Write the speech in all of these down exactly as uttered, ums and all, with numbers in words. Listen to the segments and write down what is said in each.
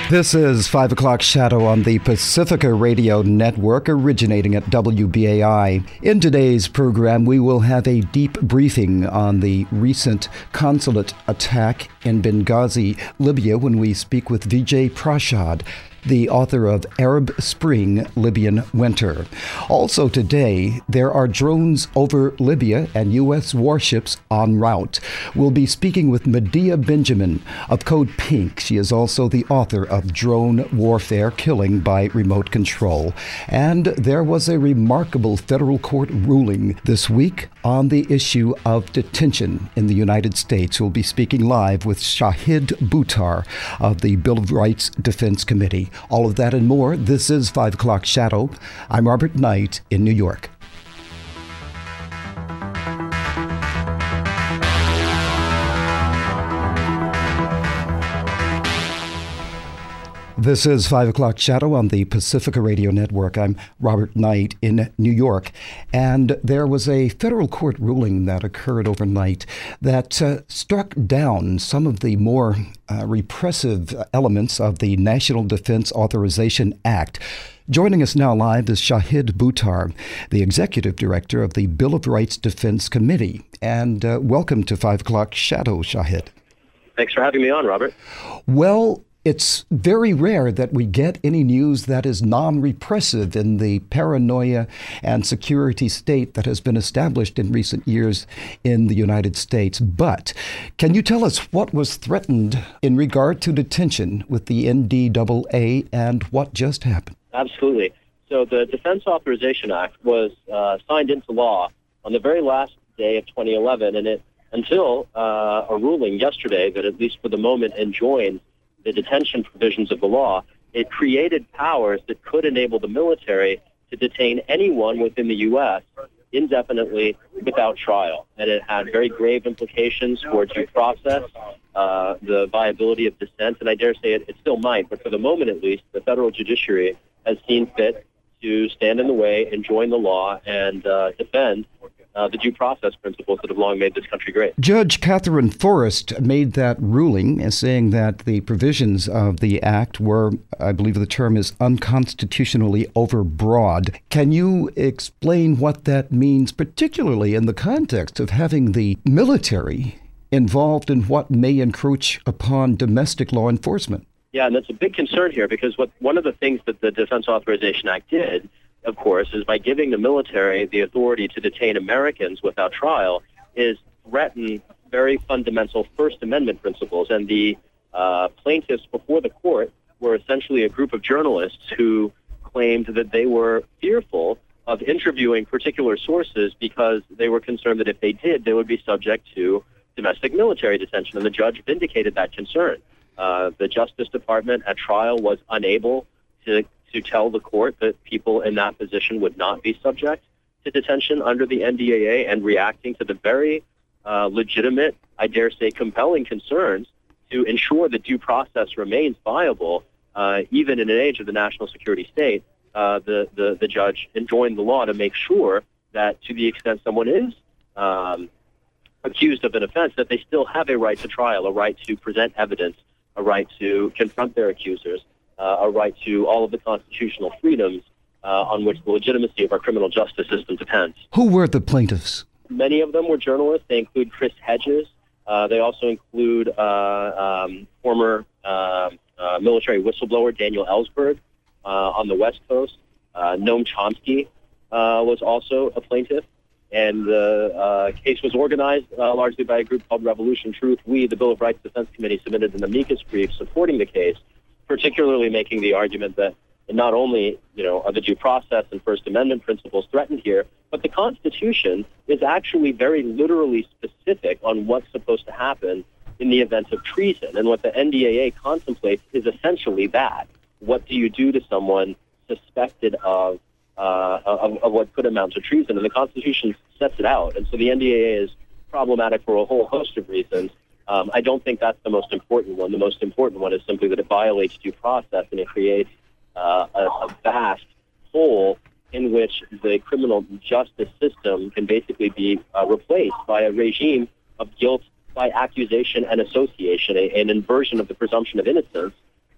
This is five o'clock Shadow on the Pacifica Radio Network, originating at W B A I. In today's program, we will have a deep briefing on the recent consulate attack in Benghazi, Libya, when we speak with Vijay Prashad, the author of Arab Spring, Libyan Winter. Also today, there are drones over Libya and U S warships en route. We'll be speaking with Medea Benjamin of Code Pink. She is also the author of Drone Warfare, Killing by Remote Control. And there was a remarkable federal court ruling this week on the issue of detention in the United States. We'll be speaking live with Shahid Buttar of the Bill of Rights Defense Committee. All of that and more. This is five o'clock Shadow. I'm Robert Knight in New York. This is five o'clock Shadow on the Pacifica Radio Network. I'm Robert Knight in New York. And there was a federal court ruling that occurred overnight that uh, struck down some of the more uh, repressive elements of the National Defense Authorization Act. Joining us now live is Shahid Buttar, the Executive Director of the Bill of Rights Defense Committee. And uh, welcome to five o'clock Shadow, Shahid. Thanks for having me on, Robert. Well, it's very rare that we get any news that is non-repressive in the paranoia and security state that has been established in recent years in the United States. But can you tell us what was threatened in regard to detention with the N D A A and what just happened? Absolutely. So the Defense Authorization Act was uh, signed into law on the very last day of twenty eleven, and it until uh, a ruling yesterday that, at least for the moment, enjoins the detention provisions of the law, it created powers that could enable the military to detain anyone within the U S indefinitely without trial. And it had very grave implications for due process, uh, the viability of dissent, and I dare say it, it still might, but for the moment at least, the federal judiciary has seen fit to stand in the way, enjoin the law, and uh, defend Uh, the due process principles that have long made this country great. Judge Catherine Forrest made that ruling as saying that the provisions of the act were, I believe the term is, unconstitutionally overbroad. Can you explain what that means, particularly in the context of having the military involved in what may encroach upon domestic law enforcement? Yeah, and that's a big concern here because what one of the things that the Defense Authorization Act did, of course, is by giving the military the authority to detain Americans without trial, is threaten very fundamental First Amendment principles. And the uh, plaintiffs before the court were essentially a group of journalists who claimed that they were fearful of interviewing particular sources because they were concerned that if they did, they would be subject to domestic military detention. And the judge vindicated that concern. Uh, the Justice Department at trial was unable to to tell the court that people in that position would not be subject to detention under the N D A A, and reacting to the very uh, legitimate, I dare say compelling concerns to ensure that due process remains viable, uh, even in an age of the national security state, uh, the, the, the judge enjoined the law to make sure that to the extent someone is um, accused of an offense, that they still have a right to trial, a right to present evidence, a right to confront their accusers, Uh, a right to all of the constitutional freedoms uh, on which the legitimacy of our criminal justice system depends. Who were the plaintiffs? Many of them were journalists. They include Chris Hedges. Uh, they also include uh, um, former uh, uh, military whistleblower Daniel Ellsberg uh, on the West Coast. Uh, Noam Chomsky uh, was also a plaintiff. And the uh, case was organized uh, largely by a group called Revolution Truth. We, the Bill of Rights Defense Committee, submitted an amicus brief supporting the case, particularly making the argument that not only, you know, are the due process and First Amendment principles threatened here, but the Constitution is actually very literally specific on what's supposed to happen in the event of treason. And what the N D A A contemplates is essentially that. What do you do to someone suspected of, uh, of, of what could amount to treason? And the Constitution sets it out. And so the N D A A is problematic for a whole host of reasons. Um, I don't think that's the most important one. The most important one is simply that it violates due process, and it creates uh, a, a vast hole in which the criminal justice system can basically be uh, replaced by a regime of guilt by accusation and association, a, an inversion of the presumption of innocence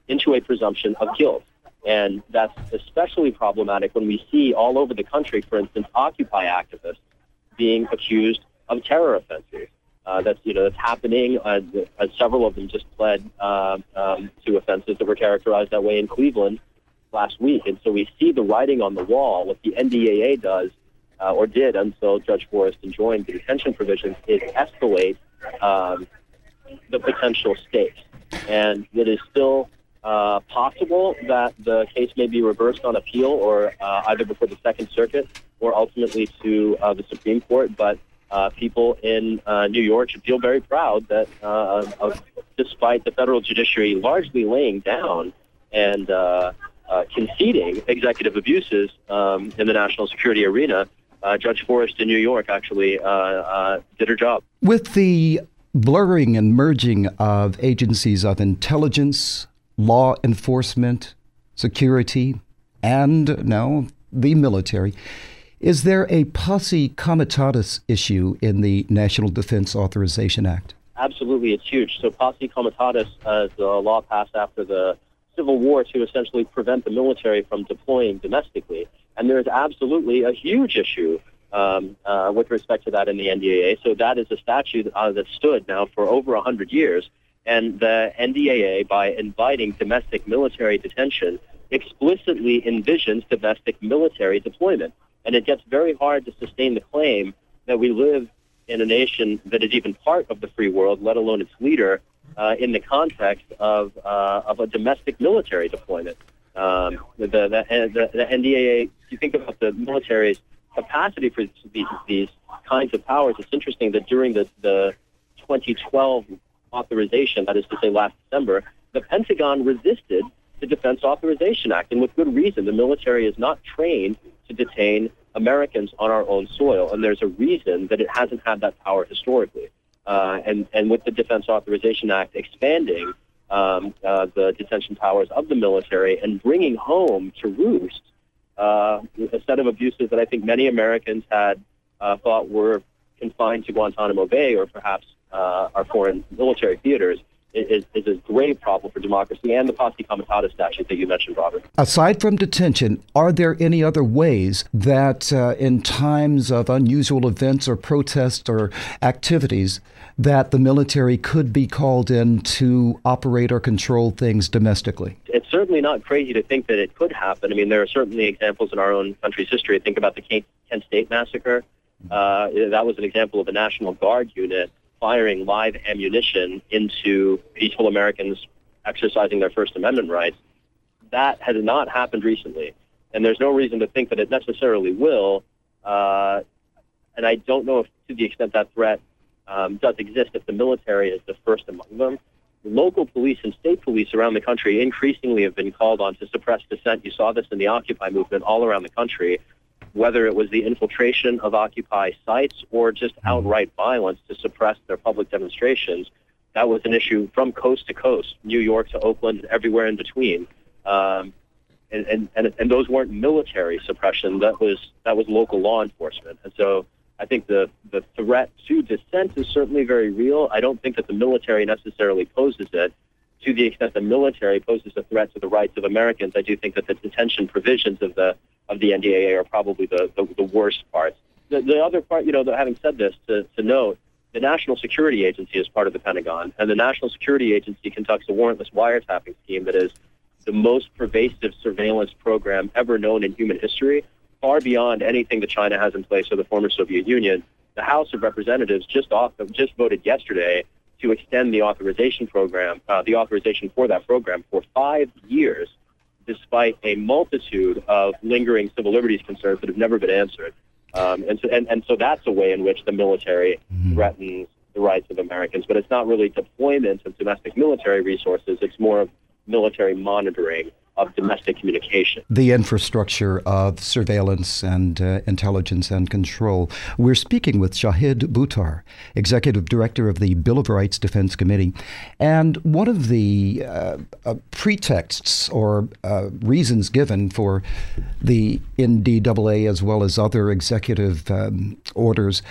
into a presumption of guilt. And that's especially problematic when we see all over the country, for instance, Occupy activists being accused of terror offenses. Uh, that's you know that's happening. Uh, uh, several of them just pled uh, um, to offenses that were characterized that way in Cleveland last week. And so we see the writing on the wall. What the N D A A does, uh, or did until Judge Forrest enjoined the detention provisions, is escalate um, the potential stakes. And it is still uh, possible that the case may be reversed on appeal, or uh, either before the Second Circuit or ultimately to uh, the Supreme Court. But uh, people in uh, New York should feel very proud that uh, of, despite the federal judiciary largely laying down and uh, uh, conceding executive abuses um, in the national security arena, uh, Judge Forrest in New York actually uh, uh, did her job. With the blurring and merging of agencies of intelligence, law enforcement, security, and now the military, is there a posse comitatus issue in the National Defense Authorization Act? Absolutely, it's huge. So posse comitatus uh, is a law passed after the Civil War to essentially prevent the military from deploying domestically. And there is absolutely a huge issue um, uh, with respect to that in the N D A A. So that is a statute uh, that stood now for over one hundred years. And the N D A A, by inviting domestic military detention, explicitly envisions domestic military deployment. And it gets very hard to sustain the claim that we live in a nation that is even part of the free world, let alone its leader, uh, in the context of uh, of a domestic military deployment. Um, the, the, the, the N D A A, if you think about the military's capacity for these, these kinds of powers, it's interesting that during the, the twenty twelve authorization, that is to say last December, the Pentagon resisted the Defense Authorization Act, and with good reason. The military is not trained to detain Americans on our own soil, and there's a reason that it hasn't had that power historically. Uh, and, and with the Defense Authorization Act expanding um, uh, the detention powers of the military and bringing home to roost uh, a set of abuses that I think many Americans had uh, thought were confined to Guantanamo Bay or perhaps uh, our foreign military theaters, Is, is a grave problem for democracy, and the posse comitatus statute that you mentioned, Robert. Aside from detention, are there any other ways that uh, in times of unusual events or protests or activities that the military could be called in to operate or control things domestically? It's certainly not crazy to think that it could happen. I mean, there are certainly examples in our own country's history. Think about the Kent State massacre. Uh, that was an example of a National Guard unit firing live ammunition into peaceful Americans exercising their First Amendment rights. That has not happened recently, and there's no reason to think that it necessarily will. Uh, and I don't know if, to the extent that threat um, does exist, if the military is the first among them. Local police and state police around the country increasingly have been called on to suppress dissent. You saw this in the Occupy movement all around the country, whether it was the infiltration of Occupy sites or just outright violence to suppress their public demonstrations. That was an issue from coast to coast, New York to Oakland, and everywhere in between. Um, and, and, and, and those weren't military suppression. That was that was local law enforcement. And so I think the, the threat to dissent is certainly very real. I don't think that the military necessarily poses it. To the extent the military poses a threat to the rights of Americans, I do think that the detention provisions of the of the N D A A are probably the, the, the worst parts. The, the other part, you know, the, having said this, to, to note, the National Security Agency is part of the Pentagon, and the National Security Agency conducts a warrantless wiretapping scheme that is the most pervasive surveillance program ever known in human history, far beyond anything that China has in place or the former Soviet Union. The House of Representatives just off, just voted yesterday to extend the authorization program, uh, the authorization for that program for five years, despite a multitude of lingering civil liberties concerns that have never been answered. Um, and, so, and, and so that's a way in which the military mm-hmm. threatens the rights of Americans. But it's not really deployment of domestic military resources. It's more of military monitoring of domestic communication. The infrastructure of surveillance and uh, intelligence and control. We're speaking with Shahid Buttar, Executive Director of the Bill of Rights Defense Committee. And one of the uh, uh, pretexts or uh, reasons given for the N D A A as well as other executive um, orders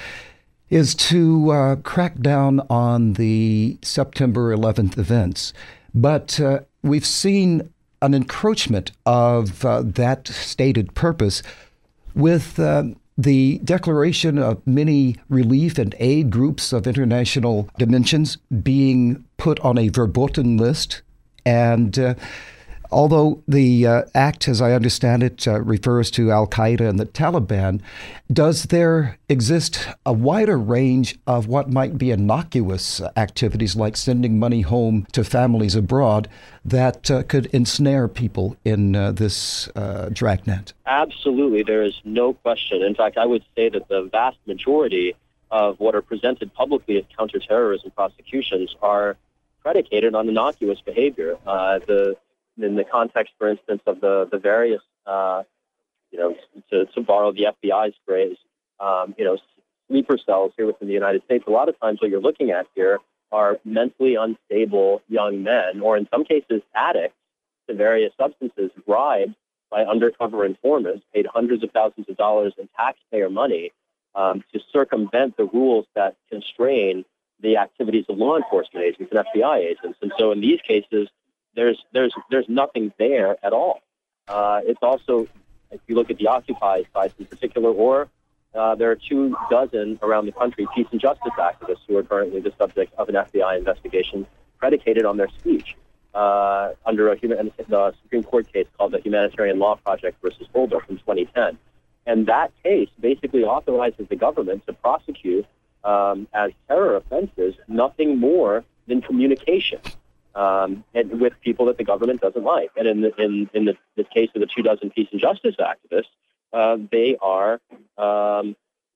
is to uh, crack down on the September eleventh events. But uh, we've seen an encroachment of uh, that stated purpose with uh, the declaration of many relief and aid groups of international dimensions being put on a verboten list. And uh, although the uh, act, as I understand it, uh, refers to Al-Qaeda and the Taliban, does there exist a wider range of what might be innocuous activities like sending money home to families abroad that uh, could ensnare people in uh, this uh, dragnet? Absolutely. There is no question. In fact, I would say that the vast majority of what are presented publicly as counterterrorism prosecutions are predicated on innocuous behavior. Uh, the in the context, for instance, of the, the various, uh, you know, to, to borrow the F B I's phrase, um, you know, sleeper cells here within the United States, a lot of times what you're looking at here are mentally unstable young men, or in some cases addicts to various substances, bribed by undercover informants, paid hundreds of thousands of dollars in taxpayer money um, to circumvent the rules that constrain the activities of law enforcement agents and F B I agents. And so in these cases, There's there's there's nothing there at all. Uh, it's also, if you look at the Occupy sites in particular, or uh, there are two dozen around the country peace and justice activists who are currently the subject of an F B I investigation predicated on their speech uh, under a human, the Supreme Court case called the Humanitarian Law Project versus Holder from twenty ten. And that case basically authorizes the government to prosecute um, as terror offenses nothing more than communication. Um, and with people that the government doesn't like. And in the, in, in the, the case of the two dozen peace and justice activists, uh, they are um,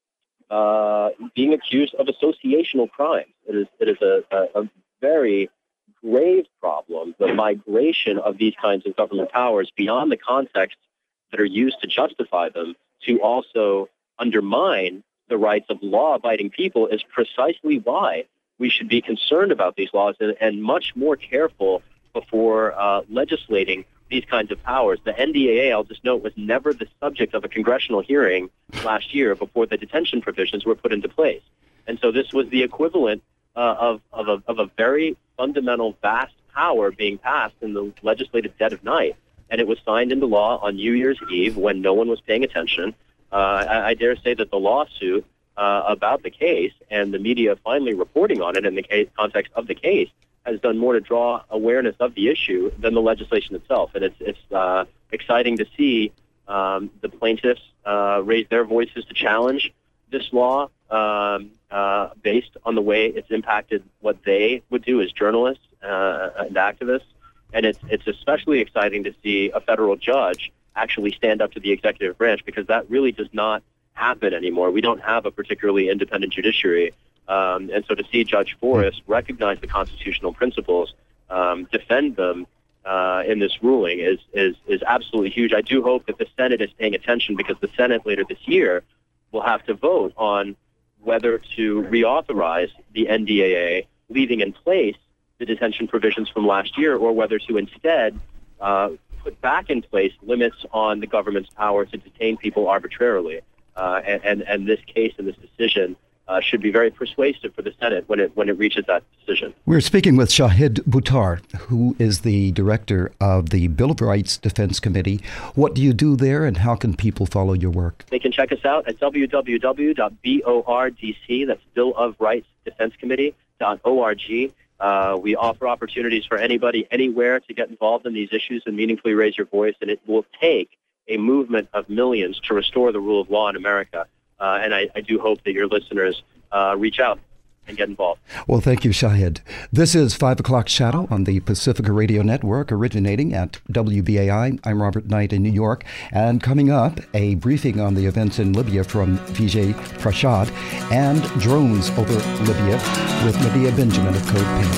uh, being accused of associational crimes. It is, it is a, a, a very grave problem, the migration of these kinds of government powers beyond the context that are used to justify them to also undermine the rights of law-abiding people is precisely why we should be concerned about these laws and, and much more careful before uh, legislating these kinds of powers. The N D A A, I'll just note, was never the subject of a congressional hearing last year before the detention provisions were put into place. And so this was the equivalent uh, of, of, a, of a very fundamental, vast power being passed in the legislative dead of night. And it was signed into law on New Year's Eve when no one was paying attention. Uh, I, I dare say that the lawsuit Uh, about the case and the media finally reporting on it in the case, context of the case has done more to draw awareness of the issue than the legislation itself. And it's, it's uh, exciting to see um, the plaintiffs uh, raise their voices to challenge this law um, uh, based on the way it's impacted what they would do as journalists uh, and activists. And it's, it's especially exciting to see a federal judge actually stand up to the executive branch, because that really does not happen anymore. We don't have a particularly independent judiciary. Um, and so to see Judge Forrest recognize the constitutional principles, um, defend them uh, in this ruling is, is, is absolutely huge. I do hope that the Senate is paying attention, because the Senate later this year will have to vote on whether to reauthorize the N D A A, leaving in place the detention provisions from last year, or whether to instead uh, put back in place limits on the government's power to detain people arbitrarily. Uh, and, and, and this case and this decision uh, should be very persuasive for the Senate when it when it reaches that decision. We're speaking with Shahid Buttar, who is the director of the Bill of Rights Defense Committee. What do you do there, and how can people follow your work? They can check us out at w w w dot bordc, that's Bill of Rights Defense Committee, dot org. Uh, we offer opportunities for anybody, anywhere, to get involved in these issues and meaningfully raise your voice, and it will take a movement of millions to restore the rule of law in America. Uh, and I, I do hope that your listeners uh, reach out and get involved. Well, thank you, Shahid. This is five o'clock Shadow on the Pacifica Radio Network, originating at W B A I. I'm Robert Knight in New York. And coming up, a briefing on the events in Libya from Vijay Prashad, and drones over Libya with Medea Benjamin of Code Pink.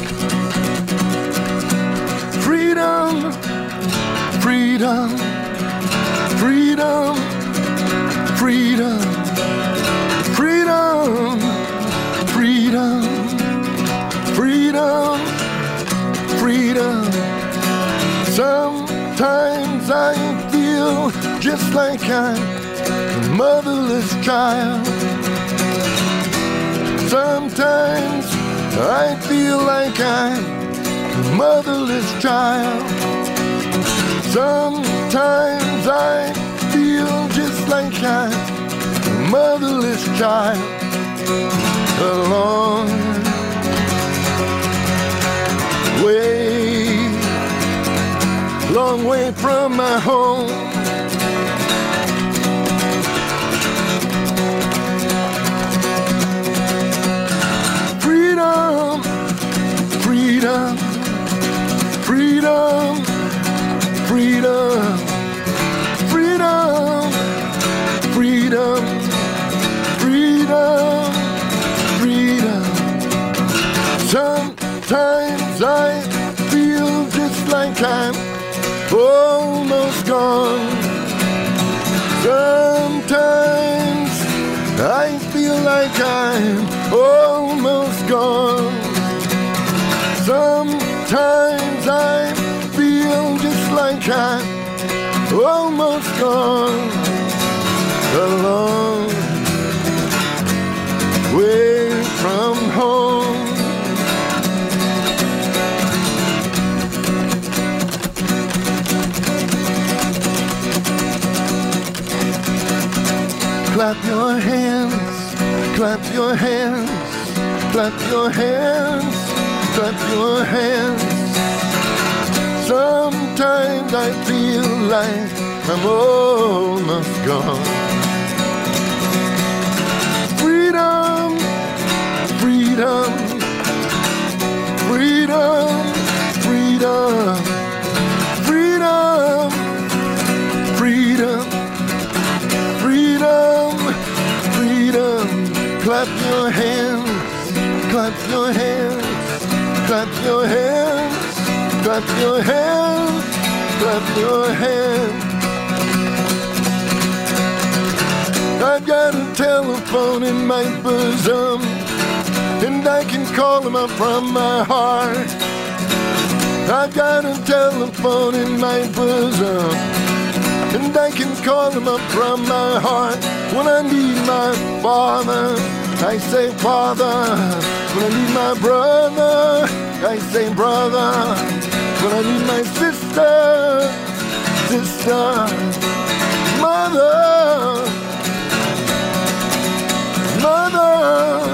Freedom, freedom. Freedom, freedom, freedom, freedom, freedom, freedom. Sometimes I feel just like I'm a motherless child. Sometimes I feel like I'm motherless child. Sometimes I feel just like I'm a motherless child, a long way, long way from my home. Freedom, freedom, freedom, freedom, freedom, freedom, freedom, freedom. Sometimes I feel just like I'm almost gone. Sometimes I feel like I'm almost gone. Sometimes I feel just like I'm almost gone. A long way from home. Clap your hands, clap your hands, clap your hands, clap your hands. Sometimes I feel like I'm almost gone. Freedom, freedom, freedom, freedom, freedom, freedom, freedom, freedom. Clap your hands, clap your hands, clap your hands, clap your hands, clap your hands. I've got a telephone in my bosom, and I can call him up from my heart. I've got a telephone in my bosom, and I can call him up from my heart. When I need my father, I say father. When I need my brother, I say brother. When I need my sister, sister, mother, mother.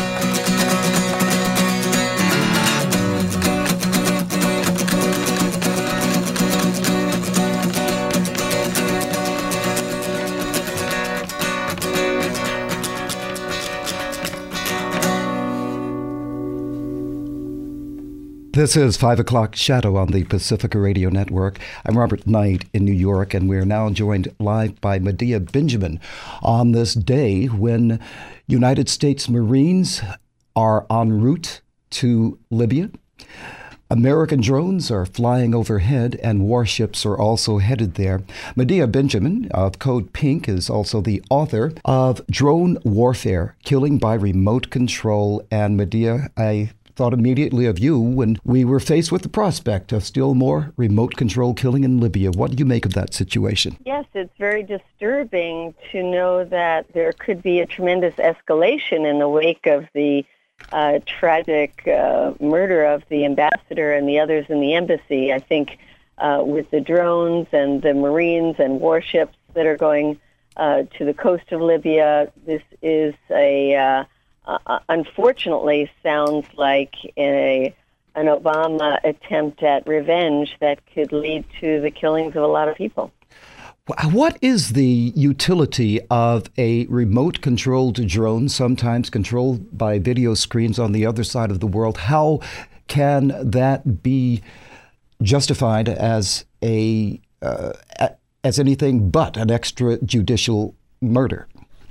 This is five o'clock Shadow on the Pacifica Radio Network. I'm Robert Knight in New York, and we're now joined live by Medea Benjamin on this day when United States Marines are en route to Libya. American drones are flying overhead, and warships are also headed there. Medea Benjamin of Code Pink is also the author of Drone Warfare, Killing by Remote Control. And Medea, I thought immediately of you when we were faced with the prospect of still more remote control killing in Libya. What do you make of that situation? Yes, it's very disturbing to know that there could be a tremendous escalation in the wake of the uh, tragic uh, murder of the ambassador and the others in the embassy. I think uh, with the drones and the Marines and warships that are going uh, to the coast of Libya, this is a... Uh, Uh, unfortunately, sounds like a, an Obama attempt at revenge that could lead to the killings of a lot of people. What is the utility of a remote-controlled drone, sometimes controlled by video screens on the other side of the world? How can that be justified as a uh, as anything but an extrajudicial murder?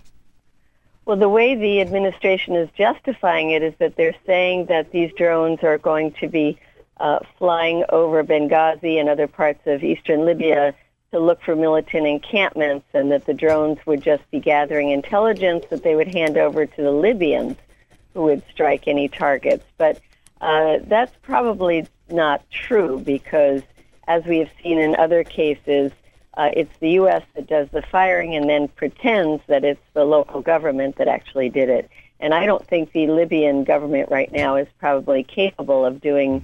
Well, the way the administration is justifying it is that they're saying that these drones are going to be uh, flying over Benghazi and other parts of eastern Libya to look for militant encampments, and that the drones would just be gathering intelligence that they would hand over to the Libyans who would strike any targets. But uh, that's probably not true, because as we have seen in other cases, Uh, it's the U S that does the firing and then pretends that it's the local government that actually did it. And I don't think the Libyan government right now is probably capable of doing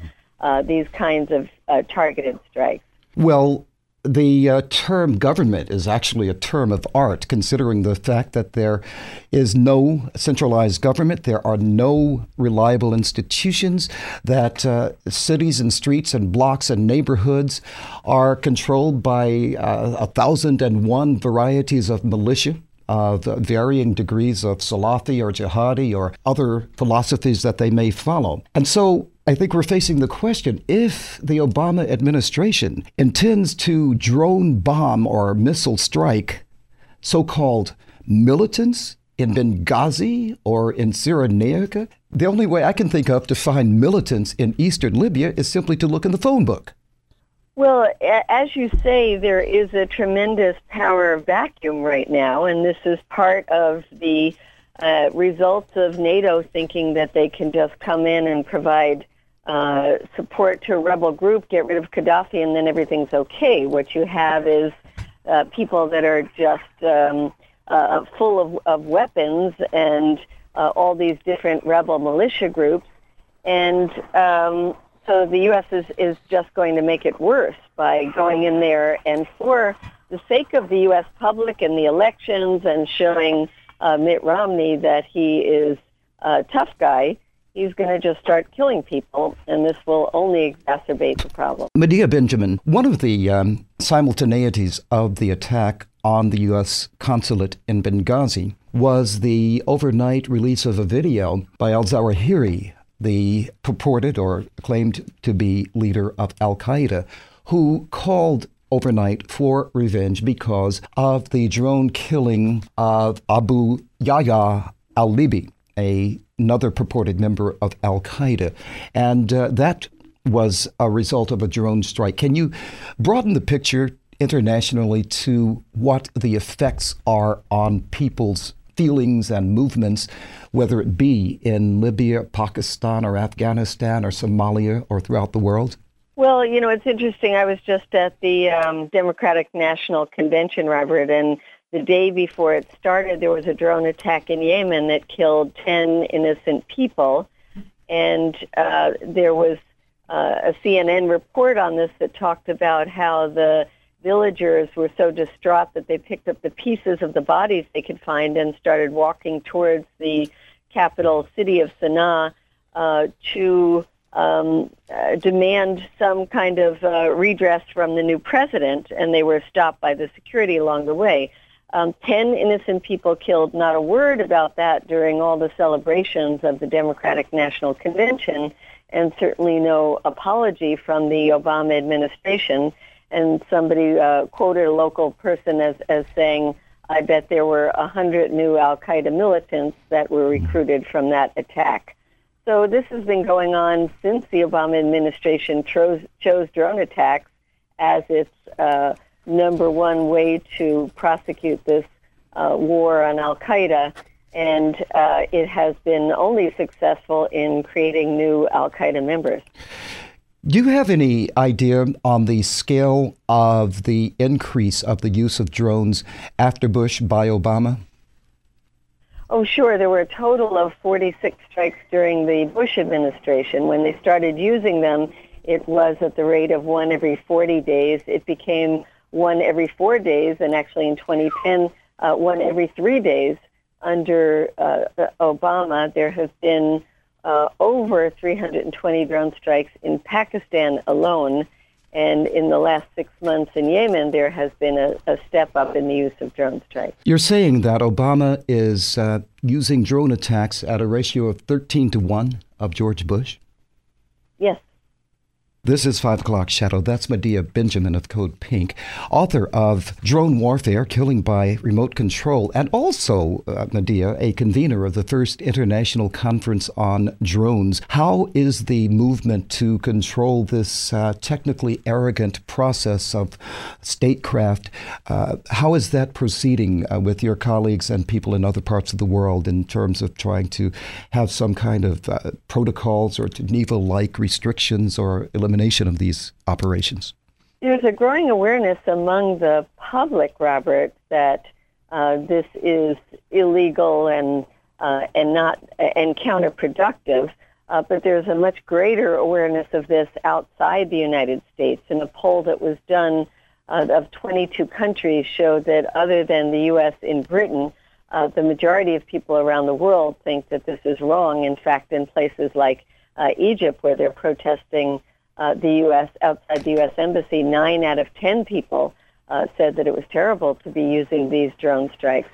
uh, these kinds of uh, targeted strikes. Well, the uh, term government is actually a term of art, considering the fact that there is no centralized government, there are no reliable institutions, that uh, cities and streets and blocks and neighborhoods are controlled by uh, a thousand and one varieties of militia of varying degrees of Salafi or Jihadi or other philosophies that they may follow. And so I think we're facing the question, if the Obama administration intends to drone bomb or missile strike so-called militants in Benghazi or in Cyrenaica, the only way I can think of to find militants in eastern Libya is simply to look in the phone book. Well, as you say, there is a tremendous power vacuum right now, and this is part of the uh, results of NATO thinking that they can just come in and provide uh, support to a rebel group, get rid of Gaddafi, and then everything's okay. What you have is uh, people that are just um, uh, full of, of weapons and uh, all these different rebel militia groups, and um, so the U S is, is just going to make it worse by going in there, and for the sake of the U S public and the elections and showing uh, Mitt Romney that he is a tough guy, he's going to just start killing people, and this will only exacerbate the problem. Medea Benjamin, one of the um, simultaneities of the attack on the U S consulate in Benghazi was the overnight release of a video by al-Zawahiri, the purported or claimed to be leader of al-Qaeda, who called overnight for revenge because of the drone killing of Abu Yahya al-Libi, a, another purported member of al-Qaeda. And uh, that was a result of a drone strike. Can you broaden the picture internationally to what the effects are on people's feelings and movements, whether it be in Libya, Pakistan, or Afghanistan, or Somalia, or throughout the world? Well, you know, it's interesting. I was just at the um, Democratic National Convention, Robert, and the day before it started, there was a drone attack in Yemen that killed ten innocent people. And uh, there was uh, a C N N report on this that talked about how the villagers were so distraught that they picked up the pieces of the bodies they could find and started walking towards the capital city of Sana'a uh, to um, uh, demand some kind of uh, redress from the new president, and they were stopped by the security along the way. Um, ten innocent people killed, not a word about that during all the celebrations of the Democratic National Convention, and certainly no apology from the Obama administration. And somebody uh, quoted a local person as, as saying, I bet there were one hundred new al-Qaeda militants that were recruited from that attack. So this has been going on since the Obama administration chose, chose drone attacks as its uh, number one way to prosecute this uh, war on al-Qaeda. And uh, it has been only successful in creating new al-Qaeda members. Do you have any idea on the scale of the increase of the use of drones after Bush by Obama? Oh, sure. There were a total of forty-six strikes during the Bush administration. When they started using them, it was at the rate of one every forty days. It became one every four days, and actually in twenty ten, uh, one every three days. Under uh, Obama, there have been Uh, over three hundred twenty drone strikes in Pakistan alone, and in the last six months in Yemen, there has been a, a step up in the use of drone strikes. You're saying that Obama is uh, using drone attacks at a ratio of thirteen to one of George Bush? Yes. This is five O'Clock Shadow. That's Medea Benjamin of Code Pink, author of Drone Warfare, Killing by Remote Control, and also, uh, Medea, a convener of the first international conference on drones. How is the movement to control this uh, technically arrogant process of statecraft, uh, how is that proceeding uh, with your colleagues and people in other parts of the world in terms of trying to have some kind of uh, protocols or Geneva-like restrictions or elimination of these operations? There's a growing awareness among the public, Robert, that uh, this is illegal and uh, and not and counterproductive. Uh, but there's a much greater awareness of this outside the United States. And a poll that was done uh, of twenty-two countries showed that other than the U S and Britain, uh, the majority of people around the world think that this is wrong. In fact, in places like uh, Egypt, where they're protesting uh, the U S outside the U S embassy, nine out of ten people uh, said that it was terrible to be using these drone strikes.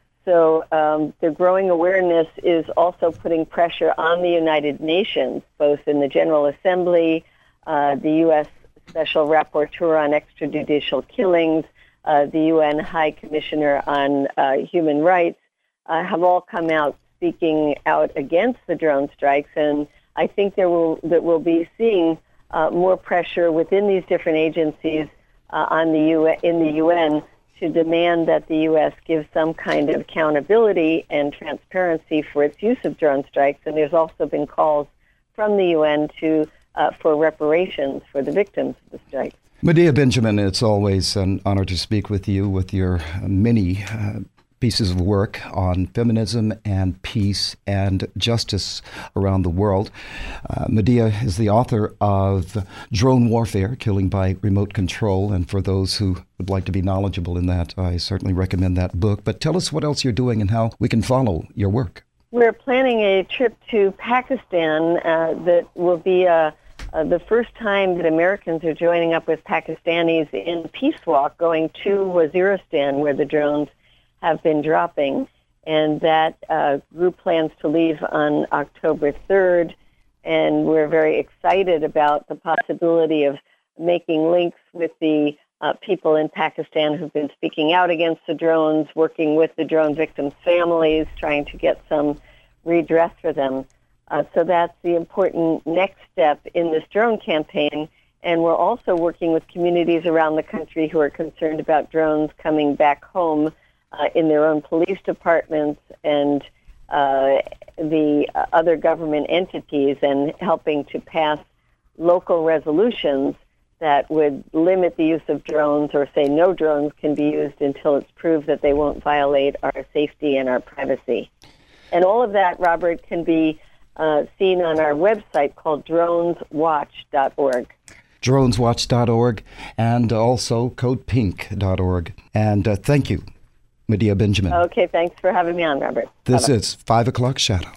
So um, the growing awareness is also putting pressure on the United Nations, both in the General Assembly, uh, the U S Special Rapporteur on Extrajudicial Killings, uh, the U N High Commissioner on uh, Human Rights, uh, have all come out speaking out against the drone strikes. And I think there will that we'll be seeing uh, more pressure within these different agencies uh, on the U N, in the U N to demand that the U S give some kind of accountability and transparency for its use of drone strikes. And there's also been calls from the U N to uh, for reparations for the victims of the strikes. Medea Benjamin, it's always an honor to speak with you with your many uh, pieces of work on feminism and peace and justice around the world. Uh, Medea is the author of Drone Warfare, Killing by Remote Control, and for those who would like to be knowledgeable in that, I certainly recommend that book. But tell us what else you're doing and how we can follow your work. We're planning a trip to Pakistan uh, that will be a Uh, the first time that Americans are joining up with Pakistanis in Peace Walk, going to Waziristan, where the drones have been dropping. And that uh, group plans to leave on October third. And we're very excited about the possibility of making links with the uh, people in Pakistan who've been speaking out against the drones, working with the drone victims' families, trying to get some redress for them. Uh, so that's the important next step in this drone campaign. And we're also working with communities around the country who are concerned about drones coming back home uh, in their own police departments and uh, the uh, other government entities, and helping to pass local resolutions that would limit the use of drones, or say no drones can be used until it's proved that they won't violate our safety and our privacy. And all of that, Robert, can be Uh, seen on our website called drones watch dot org. drones watch dot org and also code pink dot org. And uh, thank you, Medea Benjamin. Okay, thanks for having me on, Robert. This Bye-bye. is five o'clock Shadow.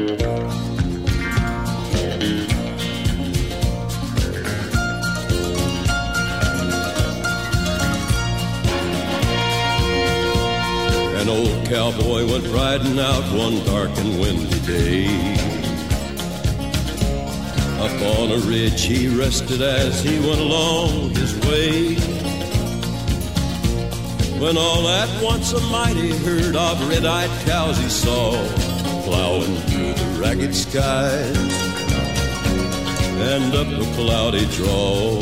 An old cowboy went riding out one dark and windy day. Up on a ridge he rested as he went along his way, when all at once a mighty herd of red-eyed cows he saw plowing through the ragged skies and up a cloudy draw.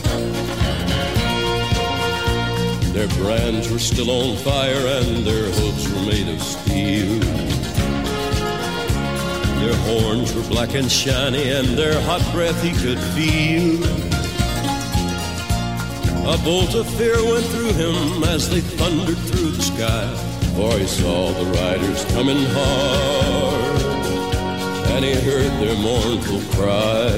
Their brands were still on fire and their hooves were made of steel. Their horns were black and shiny, and their hot breath he could feel. A bolt of fear went through him as they thundered through the sky, for he saw the riders coming hard, and he heard their mournful cry.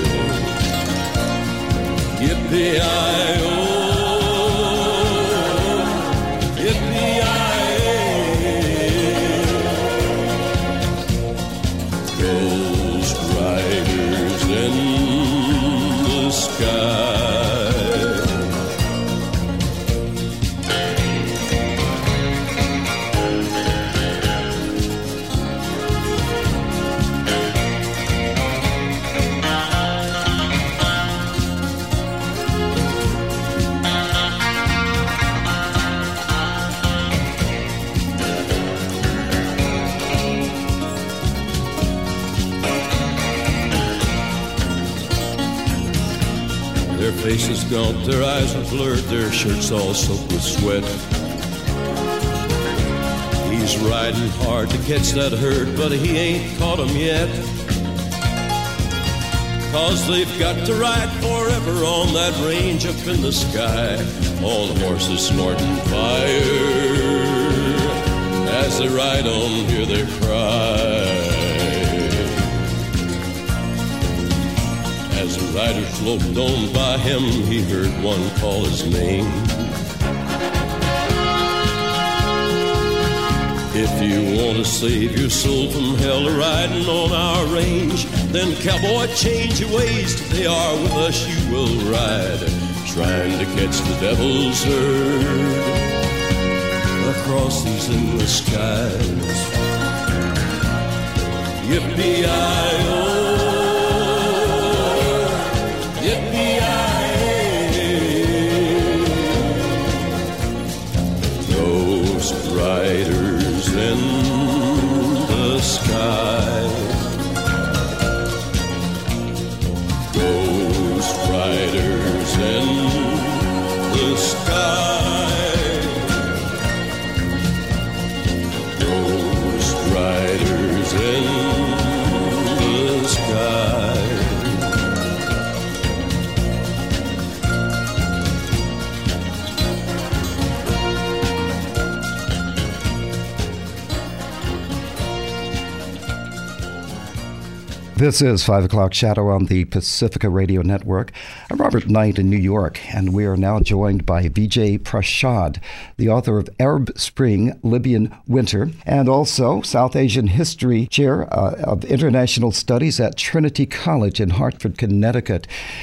Yippee-i-oh, yippee-i-oh. In the sky, their faces gaunt, their eyes were blurred, their shirts all soaked with sweat. He's riding hard to catch that herd, but he ain't caught 'em yet. 'Cause they've got to ride forever on that range up in the sky, all the horses snorting fire. As they ride on, hear their cry. As the rider sloped on by him, he heard one call his name. If you want to save your soul from hell riding on our range, then cowboy, change your ways. Today are with us you will ride, trying to catch the devil's herd across these endless skies. Yippee-i-oh, riders in the sky, ghost riders in the sky, ghost riders in the sky. This is five o'clock Shadow on the Pacifica Radio Network. I'm Robert Knight in New York, and we are now joined by Vijay Prashad, the author of Arab Spring, Libyan Winter, and also South Asian History Chair uh, of International Studies at Trinity College in Hartford, Connecticut.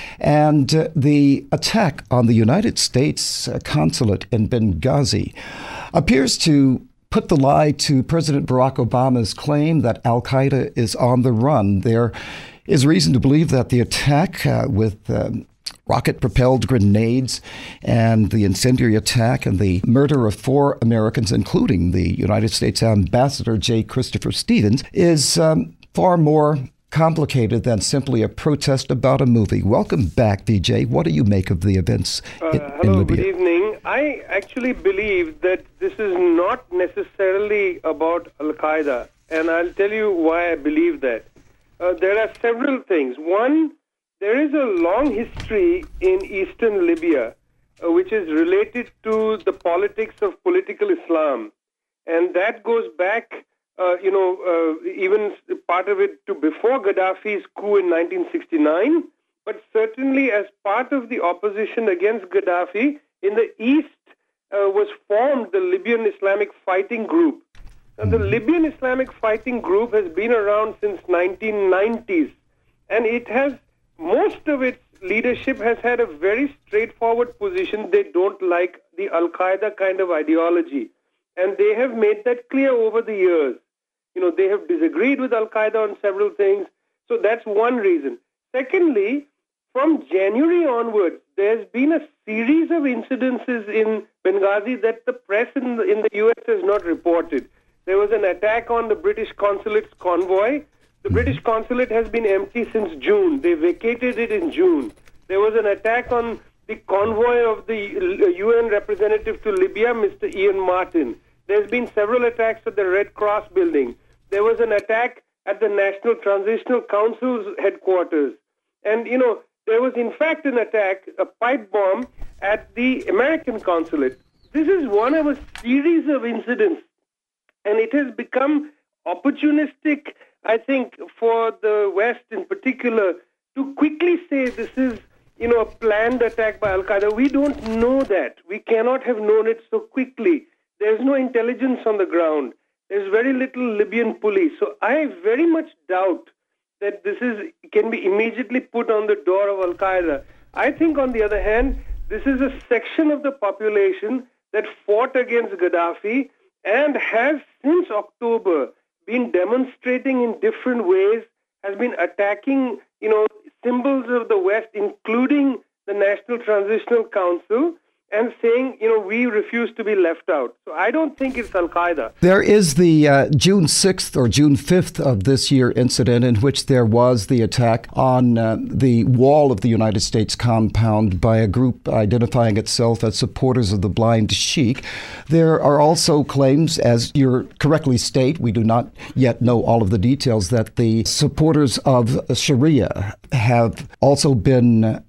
And uh, the attack on the United States uh, consulate in Benghazi appears to put the lie to President Barack Obama's claim that al-Qaeda is on the run. There is reason to believe that the attack uh, with um, rocket-propelled grenades and the incendiary attack and the murder of four Americans, including the United States Ambassador J. Christopher Stevens, is um, far more complicated than simply a protest about a movie. Welcome back, Vijay. What do you make of the events uh, in, hello, in Libya? Good evening. I actually believe that this is not necessarily about al-Qaeda, and I'll tell you why I believe that. Uh, there are several things. One, there is a long history in eastern Libya uh, which is related to the politics of political Islam, and that goes back Uh, you know, uh, even part of it to before Gaddafi's coup in nineteen sixty-nine, but certainly as part of the opposition against Gaddafi, in the east uh, was formed the Libyan Islamic Fighting Group. Now, the Libyan Islamic Fighting Group has been around since nineteen nineties, and it has, most of its leadership has had a very straightforward position. They don't like the Al-Qaeda kind of ideology, and they have made that clear over the years. You know, they have disagreed with Al-Qaeda on several things. So that's one reason. Secondly, from January onwards, there's been a series of incidences in Benghazi that the press in the, in the U S has not reported. There was an attack on the British consulate's convoy. The British consulate has been empty since June. They vacated it in June. There was an attack on the convoy of the U N representative to Libya, Mister Ian Martin. There's been several attacks at the Red Cross building. There was an attack at the National Transitional Council's headquarters. And, you know, there was in fact an attack, a pipe bomb, at the American consulate. This is one of a series of incidents. And it has become opportunistic, I think, for the West in particular, to quickly say this is, you know, a planned attack by Al-Qaeda. We don't know that. We cannot have known it so quickly. There's no intelligence on the ground. There's very little Libyan police. So I very much doubt that this is can be immediately put on the door of Al-Qaeda. I think, on the other hand, this is a section of the population that fought against Gaddafi and has, since October, been demonstrating in different ways, has been attacking, you know, symbols of the West, including the National Transitional Council, and saying, you know, we refuse to be left out. So I don't think it's Al-Qaeda. There is the uh, June sixth or June fifth of this year incident in which there was the attack on uh, the wall of the United States compound by a group identifying itself as supporters of the Blind Sheikh. There are also claims, as you correctly state, we do not yet know all of the details, that the supporters of Sharia have also been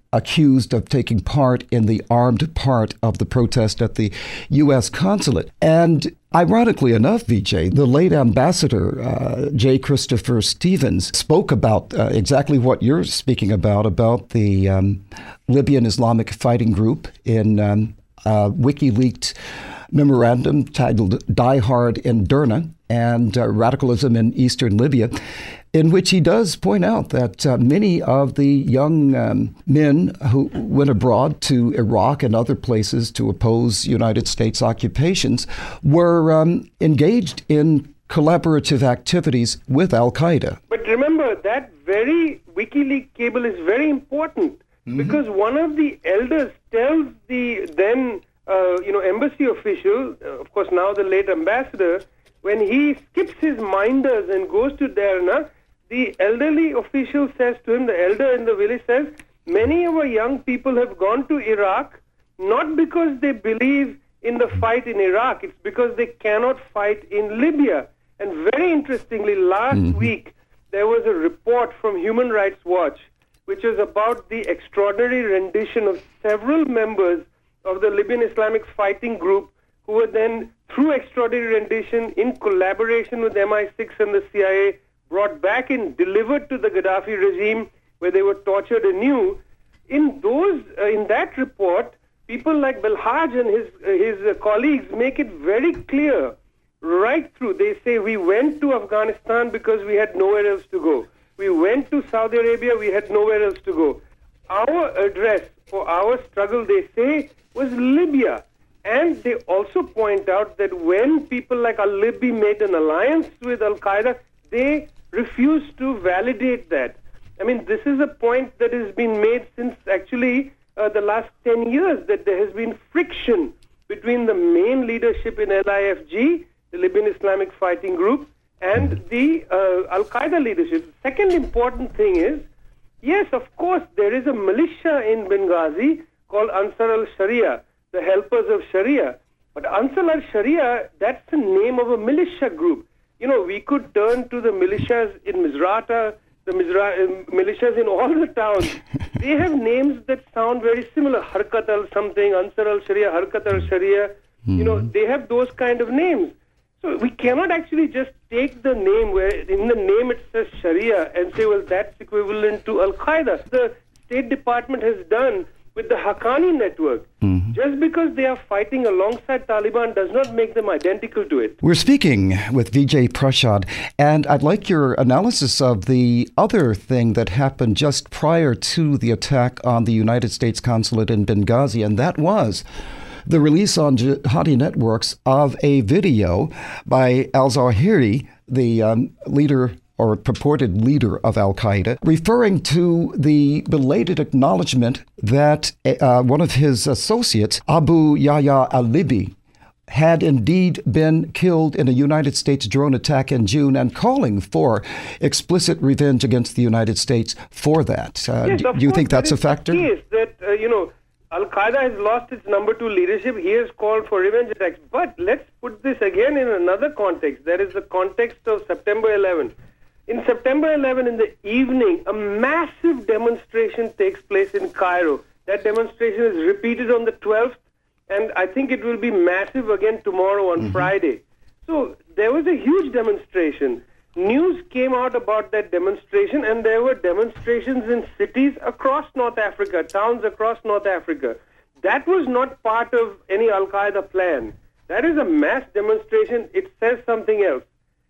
accused of taking part in the armed part of the protest at the U S consulate. And ironically enough, Vijay, the late ambassador, uh, J. Christopher Stevens, spoke about uh, exactly what you're speaking about, about the um, Libyan Islamic Fighting Group in um, uh, WikiLeaks memorandum titled Die Hard in Derna and uh, Radicalism in Eastern Libya, in which he does point out that uh, many of the young um, men who went abroad to Iraq and other places to oppose United States occupations were um, engaged in collaborative activities with Al-Qaeda. But remember, that very WikiLeaks cable is very important mm-hmm. because one of the elders tells the then uh, you know, embassy official, uh, of course now the late ambassador, when he skips his minders and goes to Derna, the elderly official says to him, the elder in the village says, many of our young people have gone to Iraq not because they believe in the fight in Iraq, it's because they cannot fight in Libya. And very interestingly, last mm-hmm. week, there was a report from Human Rights Watch, which was about the extraordinary rendition of several members of the Libyan Islamic Fighting Group who were then, through extraordinary rendition, in collaboration with M I six and the C I A, brought back and delivered to the Gaddafi regime, where they were tortured anew. In those, uh, in that report, people like Belhaj and his uh, his uh, colleagues make it very clear, right through. They say we went to Afghanistan because we had nowhere else to go. We went to Saudi Arabia, we had nowhere else to go. Our address for our struggle, they say, was Libya. And they also point out that when people like al-Libi made an alliance with Al-Qaeda, they refused to validate that. I mean, this is a point that has been made since actually uh, the last ten years, that there has been friction between the main leadership in L I F G, the Libyan Islamic Fighting Group, and the uh, Al-Qaeda leadership. The second important thing is, yes, of course, there is a militia in Benghazi called Ansar al-Sharia, the helpers of Sharia. But Ansar al-Sharia, that's the name of a militia group. You know, we could turn to the militias in Misrata, the Mizra- uh, militias in all the towns. They have names that sound very similar. Harkat al-something, Ansar al-Sharia, Harkat al-Sharia. Mm-hmm. You know, they have those kind of names. So we cannot actually just take the name where in the name it says Sharia and say, well, that's equivalent to Al-Qaeda. The State Department has done with the Haqqani network. Mm-hmm. Just because they are fighting alongside Taliban does not make them identical to it. We're speaking with Vijay Prashad, and I'd like your analysis of the other thing that happened just prior to the attack on the United States consulate in Benghazi, and that was the release on jihadi networks of a video by al-Zawahiri, the um, leader or purported leader of Al-Qaeda, referring to the belated acknowledgement that uh, one of his associates, Abu Yahya al-Libi, had indeed been killed in a United States drone attack in June, and calling for explicit revenge against the United States for that. Uh, yes, do you think that's a factor? Yes, that, uh, you know, Al-Qaeda has lost its number two leadership. He has called for revenge attacks. But let's put this again in another context. That is the context of September eleventh. In September eleventh, in the evening, a massive demonstration takes place in Cairo. That demonstration is repeated on the twelfth, and I think it will be massive again tomorrow on mm-hmm. Friday. So there was a huge demonstration. News came out about that demonstration, and there were demonstrations in cities across North Africa, towns across North Africa. That was not part of any Al-Qaeda plan. That is a mass demonstration. It says something else.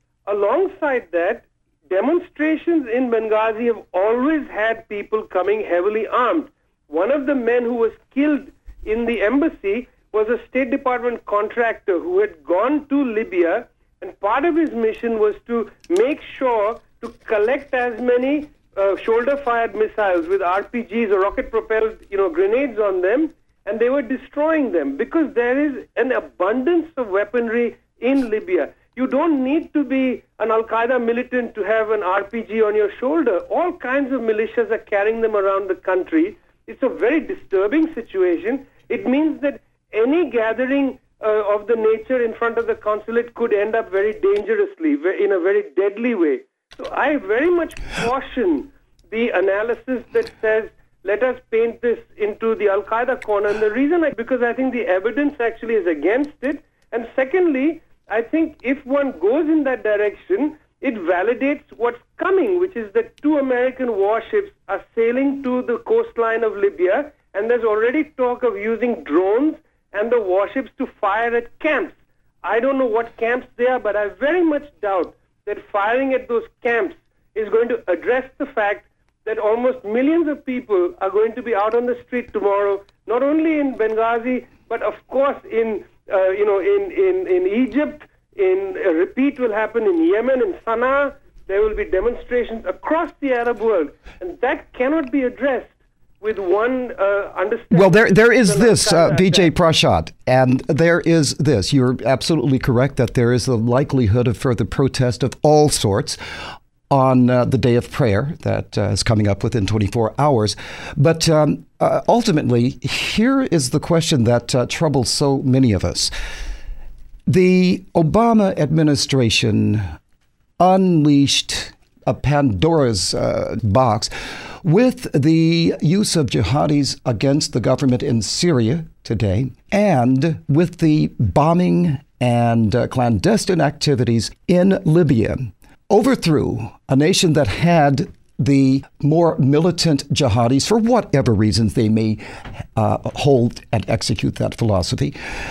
Alongside that, demonstrations in Benghazi have always had people coming heavily armed. One of the men who was killed in the embassy was a State Department contractor who had gone to Libya, and part of his mission was to make sure to collect as many uh, shoulder-fired missiles with R P Gs or rocket-propelled, you know, grenades on them, and they were destroying them because there is an abundance of weaponry in Libya. You don't need to be an Al-Qaeda militant to have an R P G on your shoulder. All kinds of militias are carrying them around the country. It's a very disturbing situation. It means that any gathering uh, of the nature in front of the consulate could end up very dangerously, in a very deadly way. So I very much caution the analysis that says, let us paint this into the Al-Qaeda corner. And the reason, I, because I think the evidence actually is against it. And secondly, I think if one goes in that direction, it validates what's coming, which is that two American warships are sailing to the coastline of Libya, and there's already talk of using drones and the warships to fire at camps. I don't know what camps they are, but I very much doubt that firing at those camps is going to address the fact that almost millions of people are going to be out on the street tomorrow, not only in Benghazi, but of course in, uh, you know, in, in, in Egypt. In a repeat will happen in Yemen, in Sana'a. There will be demonstrations across the Arab world, and that cannot be addressed with one uh, understanding. Well, there there is this, uh, Vijay Prashad, and there is this. You're absolutely correct that there is a likelihood of further protest of all sorts on uh, the day of prayer that uh, is coming up within twenty-four hours. But um, uh, ultimately, here is the question that uh, troubles so many of us. The Obama administration unleashed a Pandora's uh, box with the use of jihadis against the government in Syria today, and with the bombing and uh, clandestine activities in Libya. Overthrew a nation that had the more militant jihadis, for whatever reasons they may uh, hold and execute that philosophy,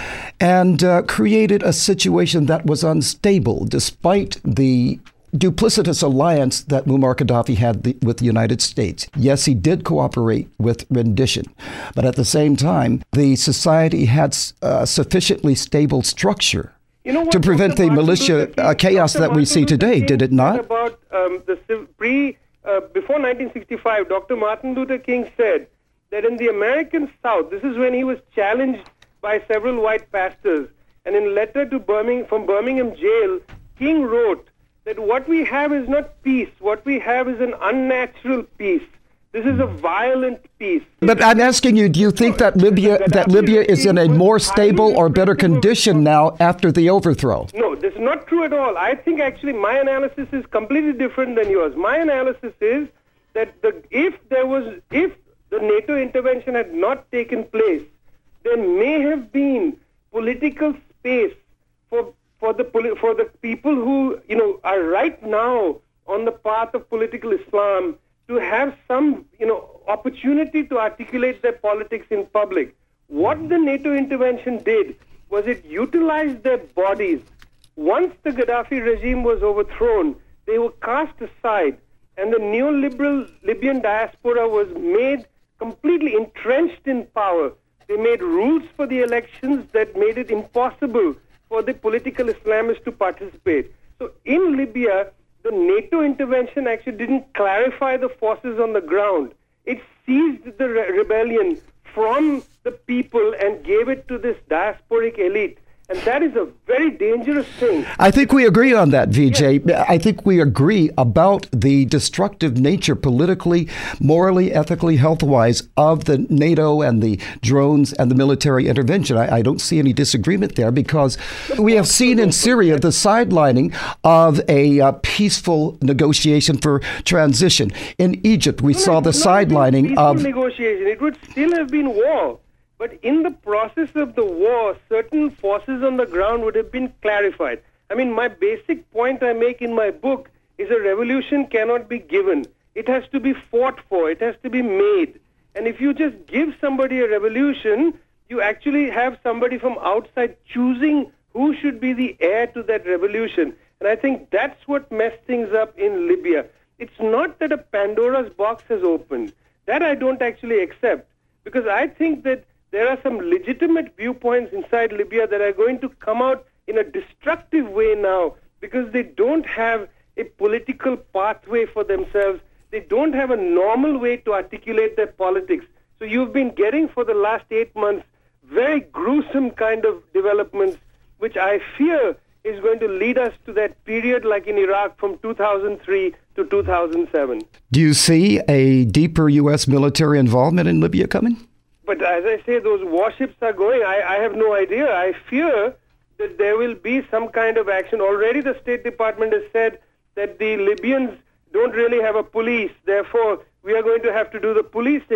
and uh, created a situation that was unstable despite the duplicitous alliance that Muammar Gaddafi had the, with the United States. Yes, he did cooperate with rendition, but at the same time, the society had a sufficiently stable structure You know what, to prevent Doctor the Martin militia Luther King- uh, chaos Doctor that we Martin see Luther today, King did it not? said About um, the civ- pre uh, before nineteen sixty-five, Doctor Martin Luther King said that in the American South, this is when he was challenged by several white pastors, and in a letter to Birmingham from Birmingham jail, King wrote that what we have is not peace, what we have is an unnatural peace. This is a violent peace. But I'm asking you, do you think that Libya that Libya is in a more stable or better condition now after the overthrow? No, this is not true at all. I think actually my analysis is completely different than yours. My analysis is that the, if there was, if the NATO intervention had not taken place, there may have been political space for for the for the people who you know are right now on the path of political Islam to have some, you know, opportunity to articulate their politics in public. What the NATO intervention did was it utilized their bodies. Once the Gaddafi regime was overthrown, they were cast aside, and the neoliberal Libyan diaspora was made completely entrenched in power. They made rules for the elections that made it impossible for the political Islamists to participate. So in Libya, the NATO intervention actually didn't clarify the forces on the ground. It seized the re- rebellion from the people and gave it to this diasporic elite. And that is a very dangerous thing. I think we agree on that, Vijay. Yes. I think we agree about the destructive nature politically, morally, ethically, health-wise of the NATO and the drones and the military intervention. I, I don't see any disagreement there because we have seen in Syria the sidelining of a uh, peaceful negotiation for transition. In Egypt, we no, saw the sidelining of... negotiation. It would still have been war. But in the process of the war, certain forces on the ground would have been clarified. I mean, my basic point I make in my book is a revolution cannot be given. It has to be fought for. It has to be made. And if you just give somebody a revolution, you actually have somebody from outside choosing who should be the heir to that revolution. And I think that's what messed things up in Libya. It's not that a Pandora's box has opened. That I don't actually accept, because I think that there are some legitimate viewpoints inside Libya that are going to come out in a destructive way now because they don't have a political pathway for themselves. They don't have a normal way to articulate their politics. So you've been getting for the last eight months very gruesome kind of developments, which I fear is going to lead us to that period like in Iraq from two thousand three to two thousand seven. Do you see a deeper U S military involvement in Libya coming? But as I say, those warships are going. I, I have no idea. I fear that there will be some kind of action. Already the State Department has said that the Libyans don't really have a police. Therefore, we are going to have to do the policing.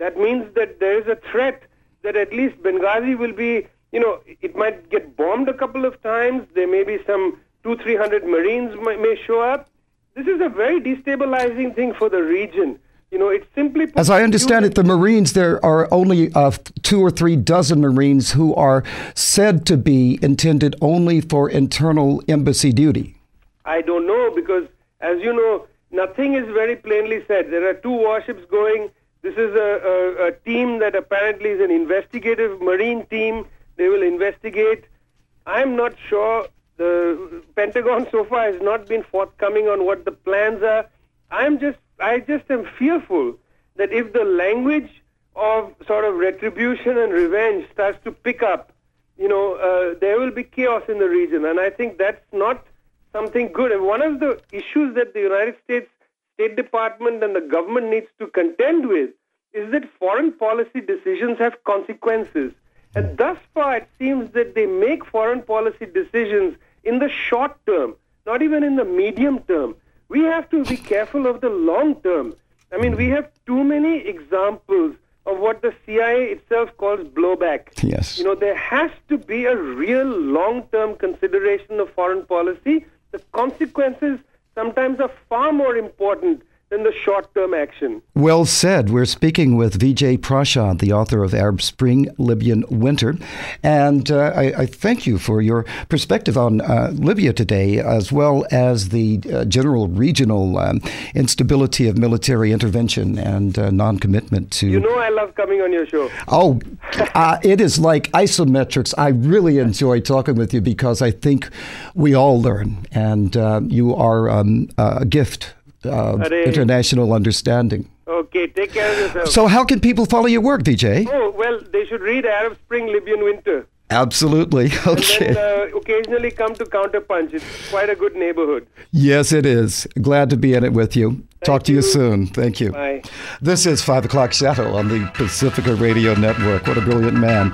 That means that there is a threat that at least Benghazi will be, you know, it might get bombed a couple of times. There may be some two, three hundred Marines may, may show up. This is a very destabilizing thing for the region. You know, it's simply... As I understand it, the Marines, there are only uh, two or three dozen Marines who are said to be intended only for internal embassy duty. I don't know, because, as you know, nothing is very plainly said. There are two warships going. This is a, a, a team that apparently is an investigative Marine team. They will investigate. I'm not sure. The Pentagon so far has not been forthcoming on what the plans are. I'm just, I just am fearful that if the language of sort of retribution and revenge starts to pick up, you know, uh, there will be chaos in the region. And I think that's not something good. And one of the issues that the United States State Department and the government needs to contend with is that foreign policy decisions have consequences. And thus far, it seems that they make foreign policy decisions in the short term, not even in the medium term. We have to be careful of the long term. I mean, we have too many examples of what the C I A itself calls blowback. Yes. You know, there has to be a real long-term consideration of foreign policy. The consequences sometimes are far more important than the short-term action. Well said. We're speaking with Vijay Prashad, the author of Arab Spring, Libyan Winter. And uh, I, I thank you for your perspective on uh, Libya today, as well as the uh, general regional um, instability of military intervention and uh, non-commitment to... You know I love coming on your show. Oh, uh, it is like isometrics. I really enjoy talking with you because I think we all learn, and uh, you are um, a gift of international understanding. Okay, take care of yourself. So how can people follow your work, Vijay? Oh, well, they should read Arab Spring, Libyan Winter. Absolutely. Okay. And then uh, occasionally come to Counterpunch. It's quite a good neighborhood. Yes, it is. Glad to be in it with you. Thank Talk to you. you soon. Thank you. Bye. This is five o'clock Shadow on the Pacifica Radio Network. What a brilliant man.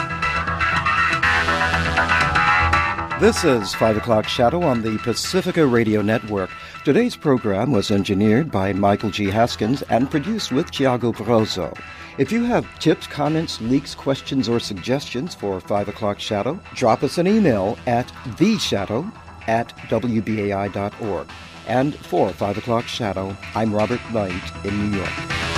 This is five o'clock Shadow on the Pacifica Radio Network. Today's program was engineered by Michael G. Haskins and produced with Tiago Barroso. If you have tips, comments, leaks, questions, or suggestions for five o'clock Shadow, drop us an email at theshadow at w b a i dot org. And for five o'clock Shadow, I'm Robert Knight in New York.